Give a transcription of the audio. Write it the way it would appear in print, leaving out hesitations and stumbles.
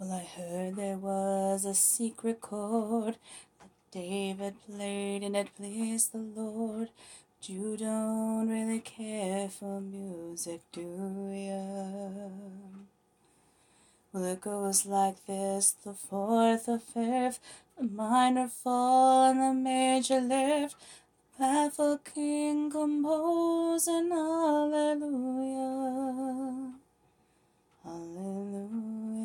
Well, I heard there was a secret chord that David played and it pleased the Lord. But you don't really care for music, do ya? Well, it goes like this: the fourth, the fifth, the minor fall, and the major lift. The baffled king composing, hallelujah, hallelujah.